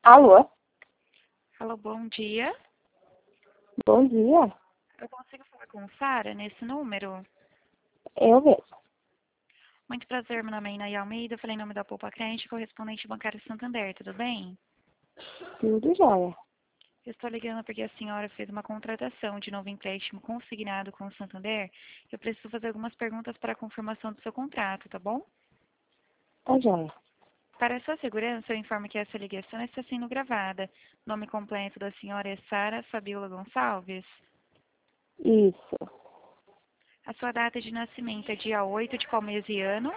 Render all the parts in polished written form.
Alô? Alô, bom dia. Bom dia. Eu consigo falar com Sara nesse número? Eu mesmo. Muito prazer, meu nome é Inaí Almeida, falei em nome da Poupa Crente, correspondente bancário Santander, tudo bem? Tudo jóia. Eu estou ligando porque a senhora fez uma contratação de novo empréstimo consignado com o Santander. Eu preciso fazer algumas perguntas para a confirmação do seu contrato, tá bom? Tá jóia. Para a sua segurança, eu informo que essa ligação está sendo gravada. Nome completo da senhora é Sara Fabiola Gonçalves. Isso. A sua data de nascimento é dia 8 de qual mês e ano?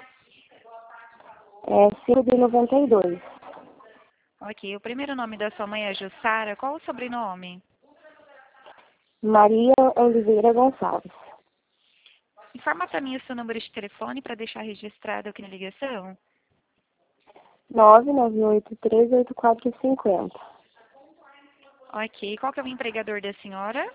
É 5 de 92. Ok, o primeiro nome da sua mãe é Jussara. Qual o sobrenome? Maria Oliveira Gonçalves. Informa para mim o seu número de telefone para deixar registrado aqui na ligação. 998138450. Ok, qual que é o empregador da senhora?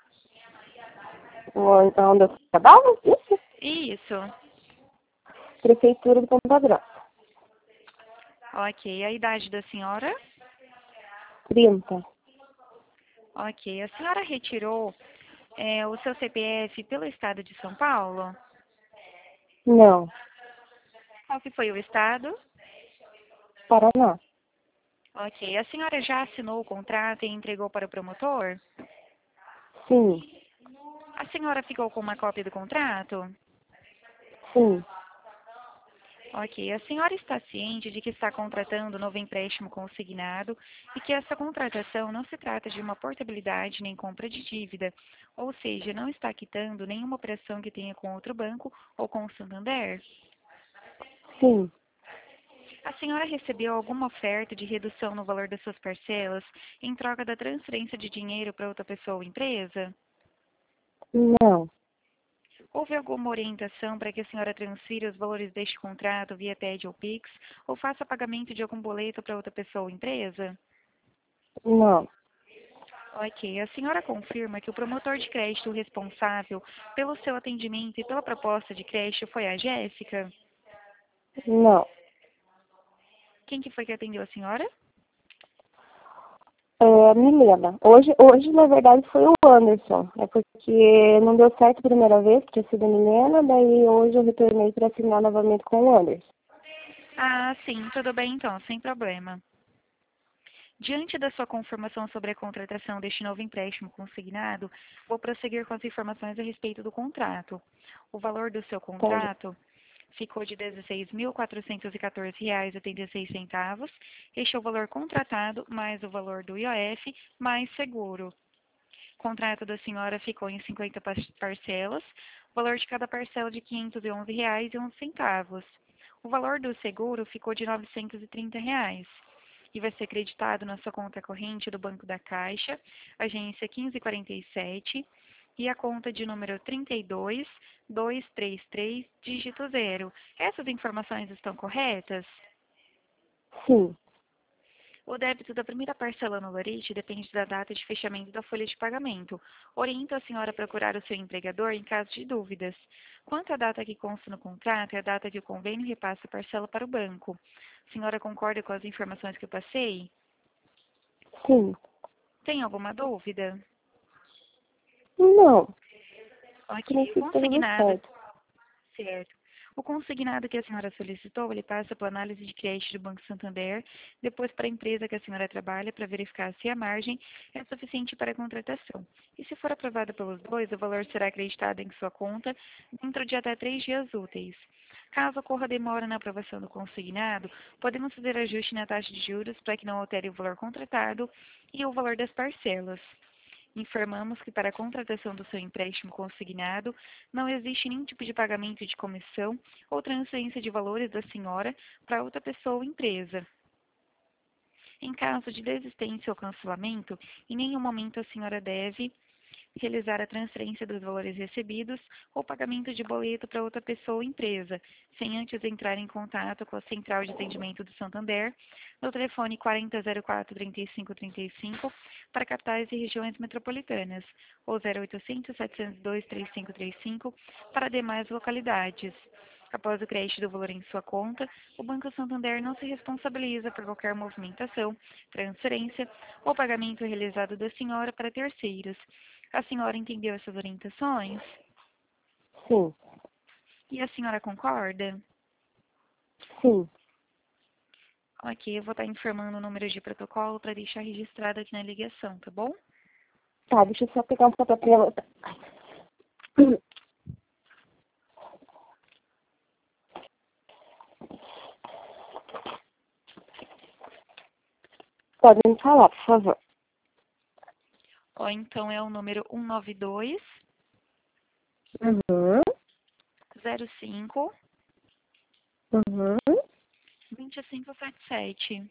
Onde eu trabalho? Isso. Isso. Prefeitura de Ponta Grossa. Ok, a idade da senhora? 30. Ok, a senhora retirou o seu CPF pelo estado de São Paulo? Não. Qual que foi o estado? Paraná. Ok, a senhora já assinou o contrato e entregou para o promotor? Sim. A senhora ficou com uma cópia do contrato? Sim. Ok, a senhora está ciente de que está contratando um novo empréstimo consignado e que essa contratação não se trata de uma portabilidade nem compra de dívida, ou seja, não está quitando nenhuma operação que tenha com outro banco ou com o Santander? Sim. A senhora recebeu alguma oferta de redução no valor das suas parcelas em troca da transferência de dinheiro para outra pessoa ou empresa? Não. Houve alguma orientação para que a senhora transfira os valores deste contrato via TED ou Pix ou faça pagamento de algum boleto para outra pessoa ou empresa? Não. Ok, a senhora confirma que o promotor de crédito responsável pelo seu atendimento e pela proposta de crédito foi a Jéssica? Não. Quem que foi que atendeu a senhora? Milena. Hoje, na verdade, foi o Anderson. É porque não deu certo a primeira vez, que tinha sido a Milena, daí hoje eu retornei para assinar novamente com o Anderson. Ah, sim, tudo bem então, sem problema. Diante da sua confirmação sobre a contratação deste novo empréstimo consignado, vou prosseguir com as informações a respeito do contrato. O valor do seu Tá, contrato ficou de R$ 16.414,86. Este é o valor contratado, mais o valor do IOF, mais seguro. O contrato da senhora ficou em 50 parcelas, o valor de cada parcela de R$ 511,11. O valor do seguro ficou de R$ 930 e vai ser creditado na sua conta corrente do Banco da Caixa, agência 1547, e a conta de número 32233, dígito 0. Essas informações estão corretas? sim. O débito da primeira parcela no Lorite depende da data de fechamento da folha de pagamento. Oriento a senhora a procurar o seu empregador em caso de dúvidas. Quanto à data que consta no contrato, é a data que o convênio repassa a parcela para o banco. A senhora concorda com as informações que eu passei? Sim. Tem alguma dúvida? Não. A Ok, o princípio tá tudo consignado, certo. certo. O consignado que a senhora solicitou, ele passa por análise de crédito do Banco Santander, depois para a empresa que a senhora trabalha, para verificar se a margem é suficiente para a contratação. E se for aprovado pelos dois, o valor será acreditado em sua conta dentro de até 3 dias úteis. Caso ocorra demora na aprovação do consignado, podemos fazer ajuste na taxa de juros para que não altere o valor contratado e o valor das parcelas. Informamos que para a contratação do seu empréstimo consignado não existe nenhum tipo de pagamento de comissão ou transferência de valores da senhora para outra pessoa ou empresa. Em caso de desistência ou cancelamento, em nenhum momento a senhora deve realizar a transferência dos valores recebidos ou pagamento de boleto para outra pessoa ou empresa, sem antes entrar em contato com a Central de Atendimento do Santander, no telefone 4004-3535, para capitais e regiões metropolitanas, ou 0800-702-3535, para demais localidades. Após o crédito do valor em sua conta, o Banco Santander não se responsabiliza por qualquer movimentação, transferência ou pagamento realizado da senhora para terceiros. A senhora entendeu essas orientações? Sim, E a senhora concorda? sim. Ok, eu vou estar informando o número de protocolo para deixar registrado aqui na ligação, tá bom? Tá, deixa eu só pegar um papel. Pode me falar, por favor. Ou então é o número 192 Uhum, 05 uhum. 2577.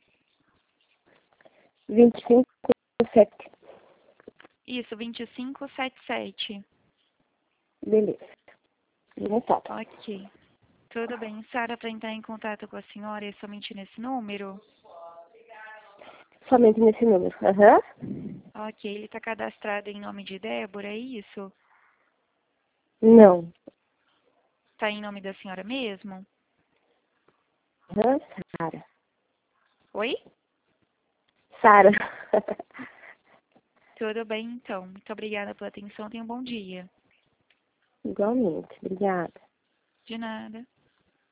25, 7. Isso, 2577. Beleza. Anotado. Ok. Tudo bem. Sara, para entrar em contato com a senhora é somente nesse número? Somente nesse número. Aham. Ok, ele está cadastrado em nome de Débora, é isso? Não. Está em nome da senhora mesmo? Aham, Sara. Oi? Sara. Tudo bem, então. Muito obrigada pela atenção. Tenha um bom dia. Igualmente. Obrigada. De nada.